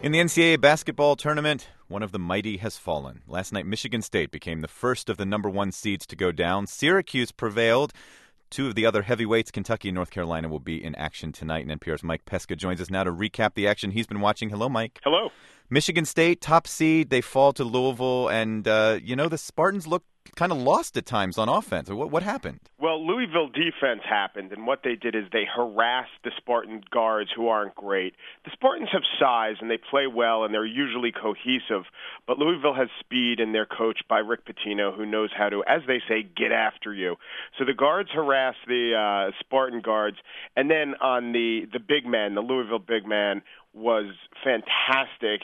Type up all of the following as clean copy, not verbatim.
In the NCAA basketball tournament, one of the mighty has fallen. Last night, Michigan State became the first of the number one seeds to go down. Syracuse prevailed. Two of the other heavyweights, Kentucky and North Carolina, will be in action tonight. And NPR's Mike Pesca joins us now to recap the action he's been watching. Hello, Mike. Hello. Michigan State, top seed. They fall to Louisville. And, the Spartans look kind of lost at times on offense. What happened? Well, Louisville defense happened, and what they did is they harassed the Spartan guards who aren't great. The Spartans have size, and they play well, and they're usually cohesive, but Louisville has speed, and they're coached by Rick Pitino, who knows how to, as they say, get after you. So the guards harassed the Spartan guards, and then on the big man, the Louisville big man, was fantastic,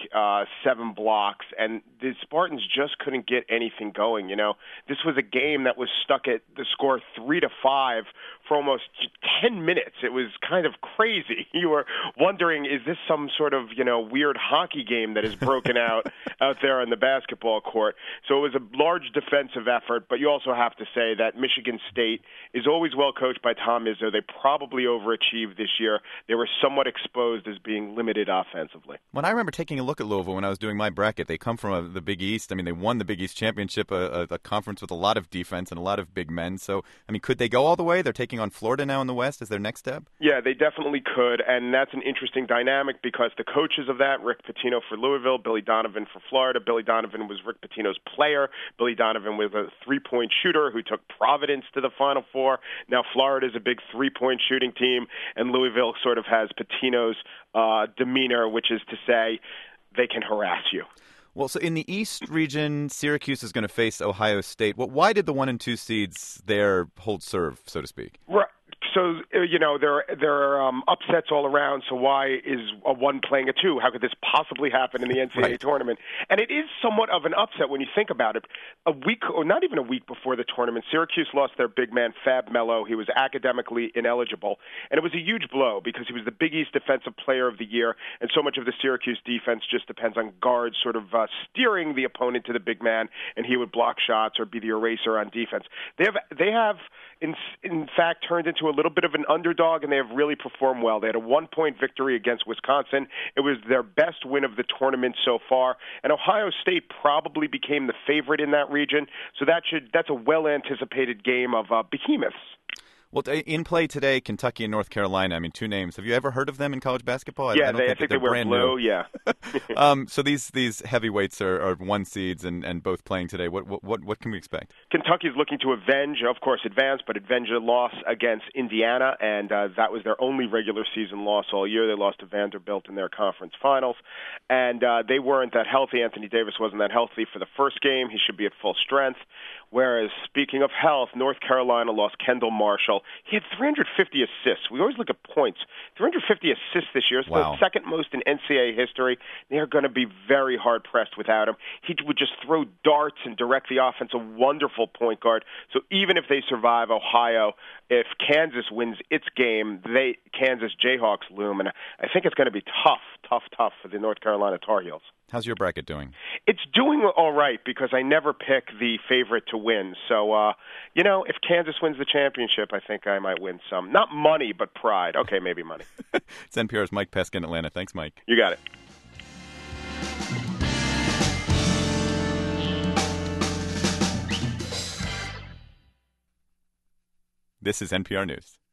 7 blocks, and the Spartans just couldn't get anything going. This was a game that was stuck at the score 3-5 for almost 10 minutes. It was kind of crazy. You were wondering, is this some sort of, weird hockey game that is broken out there on the basketball court? So it was a large defensive effort, but you also have to say that Michigan State is always well coached by Tom Izzo. They probably overachieved this year. They were somewhat exposed as being limited offensively. When I remember taking a look at Louisville when I was doing my bracket, they come from the Big East. I mean, they won the Big East championship, a conference with a lot of defense and a lot of big men. So, could they go all the way? They're taking on Florida now in the West as their next step? Yeah, they definitely could, and that's an interesting dynamic because the coaches of that, Rick Pitino for Louisville, Billy Donovan for Florida. Billy Donovan was Rick Pitino's player. Billy Donovan was a three-point shooter who took Providence to the Final Four. Now Florida's a big three-point shooting team, and Louisville sort of has Pitino's demeanor, which is to say they can harass you. Well, so in the East region, Syracuse is going to face Ohio State. Why did the 1 and 2 seeds there hold serve, so to speak? Right. So, there are upsets all around, so why is a 1 playing a 2? How could this possibly happen in the NCAA tournament? And it is somewhat of an upset when you think about it. A week, or not even a week before the tournament, Syracuse lost their big man, Fab Melo. He was academically ineligible, and it was a huge blow because he was the Big East Defensive Player of the Year, and so much of the Syracuse defense just depends on guards sort of steering the opponent to the big man, and he would block shots or be the eraser on defense. They have in fact turned into a little bit of an underdog, and they have really performed well. They had a 1-point victory against Wisconsin. It was their best win of the tournament so far, and Ohio State probably became the favorite in that region, so that's a well-anticipated game of behemoths. Well, in play today, Kentucky and North Carolina. 2 names. Have you ever heard of them in college basketball? Yeah, I think they wear blue. Yeah. So these heavyweights are 1 seeds and both playing today. What can we expect? Kentucky's looking to advance, but avenge a loss against Indiana, and that was their only regular season loss all year. They lost to Vanderbilt in their conference finals, and they weren't that healthy. Anthony Davis wasn't that healthy for the first game. He should be at full strength. Whereas, speaking of health, North Carolina lost Kendall Marshall. He had 350 assists. We always look at points. 350 assists this year. It's the second most in NCAA history. They are going to be very hard-pressed without him. He would just throw darts and direct the offense, a wonderful point guard. So even if they survive Ohio, if Kansas wins its game, Kansas Jayhawks loom. And I think it's going to be tough for the North Carolina Tar Heels. How's your bracket doing? It's doing all right because I never pick the favorite to win. So, if Kansas wins the championship, I think I might win some. Not money, but pride. Okay, maybe money. It's NPR's Mike Pesca in Atlanta. Thanks, Mike. You got it. This is NPR News.